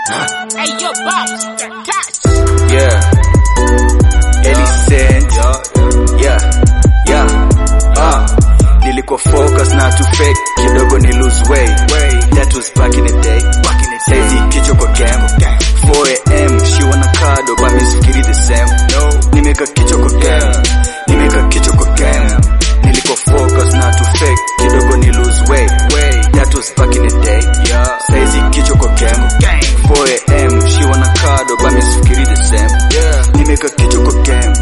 Hey, yo, boss, touch. Yeah. Elicent. Yeah. Nilikuwa focus na to fake kidogo ni lose weight. That was back in the day. Saizi kichwa kwa game. 4 AM she wanna cuddle but me sikiri the same. Nimeka kichwa kwa game. Nilikuwa focus na to fake kidogo ni lose weight. That was back in the day. Saizi kichwa kwa game. 4 AM she wanna cuddle but me sikiri the same. Nimeka kichwa kwa game.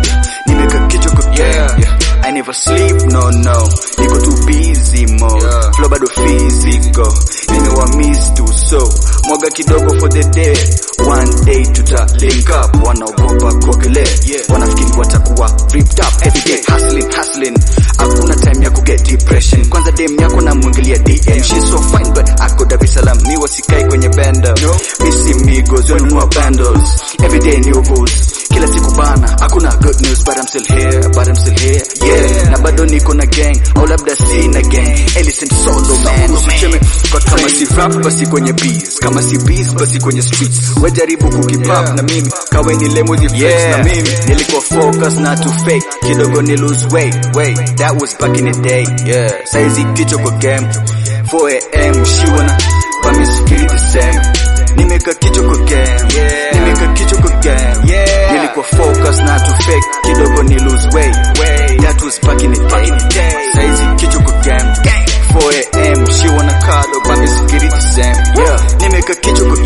I never sleep, no. Niko too busy, mo. Flow bado physical. Nimewa miss too, so mwaga kidogo for the day. One day tuta link up. Wanaogopa kuogelea. Wanafikiri watakuwa ripped up. Everyday hustling. Hakuna time ya kuget depression. Kwanza dem yako na mwingilia DM. She's so fine but ako Dar es Salaam. Mi wasikai kwenye benda. Missy migos, wanunua bundles. Everyday new goals. Kila siku bana, hakuna good news but I'm still here. Yeah, na bado niko na gang, au labda sina gang. Elicent solo man, usicheme kwa kama si rap basi kwenye beats, kama si beats basi kwenye streets. Wajaribu kukip up na mimi, kawe ni lemo di flex na mimi. Nilikuwa focus na to fake, kidogo ni lose weight. That was back in the day. Saizi kichwa kwa game. 4 AM she wanna but me sikiri the same. Nimeka kichwa kwa game. Nilikuwa focus na to fake kidogo ni lose weight. That was back in the day. Saizi kichwa kwa game. 4 AM she wanna cuddle but me sikiri the same. Nimeka kichwa kwa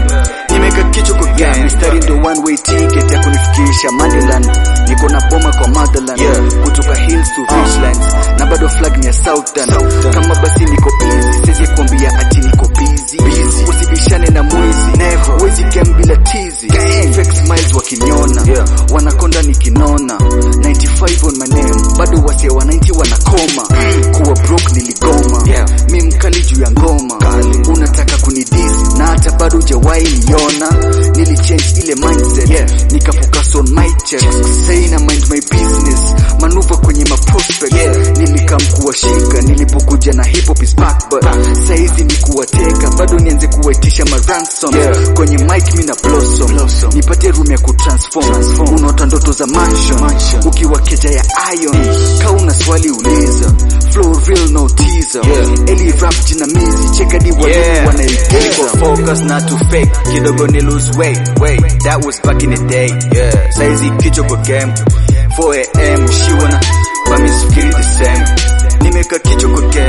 game. Mistari ndo one way ticket ya kunifikisha Mandeland. Niko na boma kwa motherland. Kutoka hills to richlands. Na bado flag ni ya Southern. Kama basi niko easy, siwezi kuambia ati niko busy. Usibishane na mwizi, wezi game bila tizi. Fake smiles wakiniona, wanakonda nikinona. 95 on my name, bado wase wa 90 wanakoma. Kuwa broke niligoma, mi mkali juu ya ngoma. Unataka kunidis, na hata bado hujawahi niona. Nilichange ile mindset, nikafocus on my checks. Say na mind my business, manuva kwenye maprospect. Nilikam kuwashika, nilipokuja na hip hop is back. But saizi ni kuwateka, bado nianze kuwaitisha maransom. Kwenye mic mi na blossom, nipate room ya kutransform. Unaota ndoto za mansion, ukiwa keja ya iron. Kauna swali uliza, flow real no teaser. Eli rap jinamizi, cheka di walimu wanaigiza. Focus na to fake, kidogo ni lose weight. That was back in the day. Saizi kichwa kwa game. 4 AM she wanna but me sikiri the same. Nimeka kichwa kwa game.